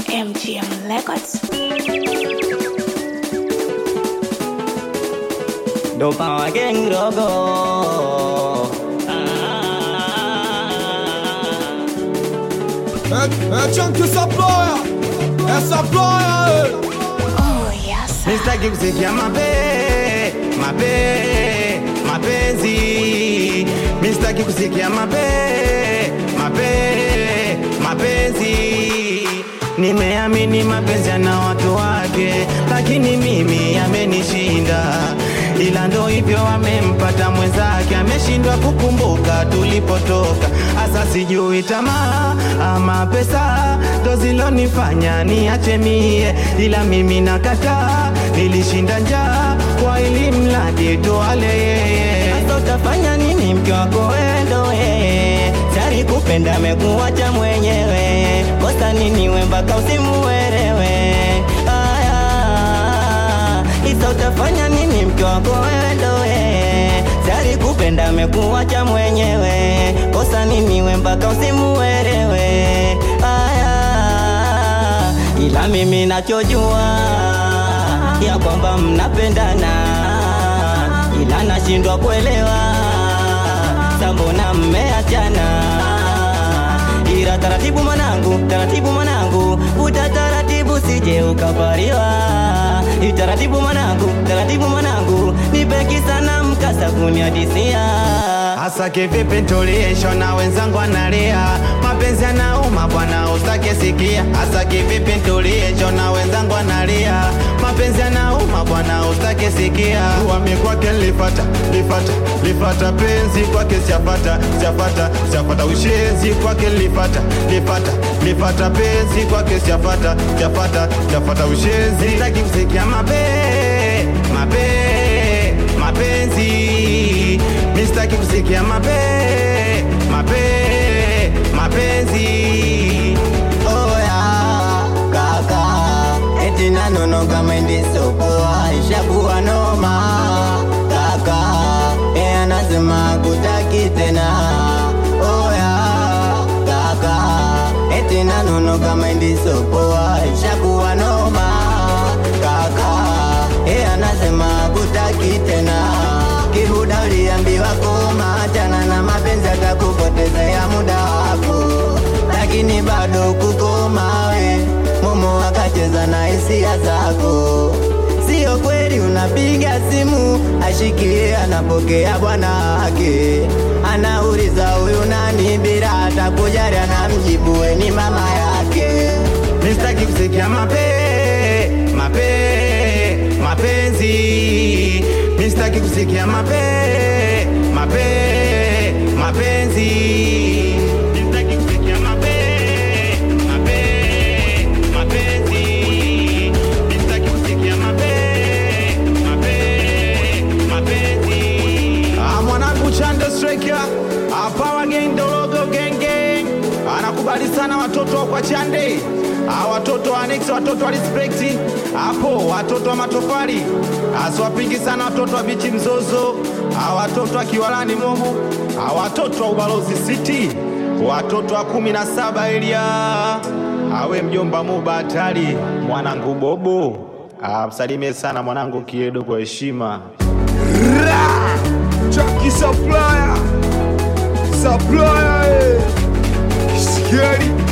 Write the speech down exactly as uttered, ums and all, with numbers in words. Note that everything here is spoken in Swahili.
M G M Records. Dopa wa geng rogo. É, é Chunky Supplier, é Supplier. Oh yes. Nistaki kusikia mape, mape, mapenzi. Nistaki kusikia mape, mape, mapenzi. Nimeamini mapenzi yana watu wake, lakini mimi yamenishinda. Ila ndo hivyo amempata mwenzake, ameshindwa kukumbuka tulipotoka. Asa sijui tamaa ama pesa ndo zilonifanya niache mie, ila mimi nakataa. Nilishinda njaa kwa ili mradi tuale yeye. Asa utafanya nini mke wako wendo yeye? Sari kupenda mekuwacha mwenyewe, kosa nini we mpaka usimuelewe? Aya, Isa utafanya nini mke wako wendo yeye? Sari kupenda mekuwacha mwenyewe, kosa nini we mpaka usimuelewe? Aya, ila mimi nachojua ya kwamba mnapendana, ila nashindwa kuelewa sambona mmeachana. Ila taratibu mwanangu, taratibu mwanangu, uta taratibu sije ukapariwa. Taratibu mwanangu, taratibu mwanangu, nibeki sana mkasa kuniadisia. Asa kivipi ntuliesho na wenzangu analia, mapenzi yanauma bwana usake sikia. Asa kivipi ntuliesho na wenzangu analia, mapenzi yanauma bwana usake sikia. Uwami kwake lifata, lifata, lifata penzi kwake siafata, siafata, siafata ushenzi kwake lifata, lifata, lifata penzi kwake siafata, siafata, siafata ushenzi. Sitaki kusikia mape, mape, mapenzi. Mistaki kusikia mape, mape, mapenzi. Oh ya kaka, eti nanono kama indisopoa ishakuwa noma. Kaka, e anasema kutaki tena. Oh ya kaka, eti nanono kama indisopoa ishakuwa noma. Kaka, e anasema kutaki tena. Kihuda uliambiwa koma, achana na mapenzi atakupoteza ya muda wako, lakini bado kukoma we, Momo akacheza na hisia zako. Sio kweli unapiga simu, ashikie anapokea bwana wake, anauliza huyu nani bila hata kujali, anamjibu we ni mama yake. Nistaki kusikia mape, mape, mapenzi. Nistaki kusikia mape, mape, mapenzi. Nistaki kusikia mape, mape, mapenzi. Nistaki kusikia mape, mape, mapenzi. Ah, mwanangu Chande Striker, ah, Power Gang Dorogo Gang Gang. Anakubali sana watoto kwa Chande. Ah, watoto wa Next, watoto wa Respect. Hapo watoto wa Matofali. Asiwapingi sana watoto wa Bichi Mzozo. Ah, watoto wa Kiwalani Momo. Ah, watoto wa Ubalozi City. Watoto wa kumi na saba area. Awe mjomba Muba hatari, mwanangu Bobo. Ah, msalimie sana mwanangu Kiedo kwa heshima. Chunky Supplier, Supplier, eh. Scary.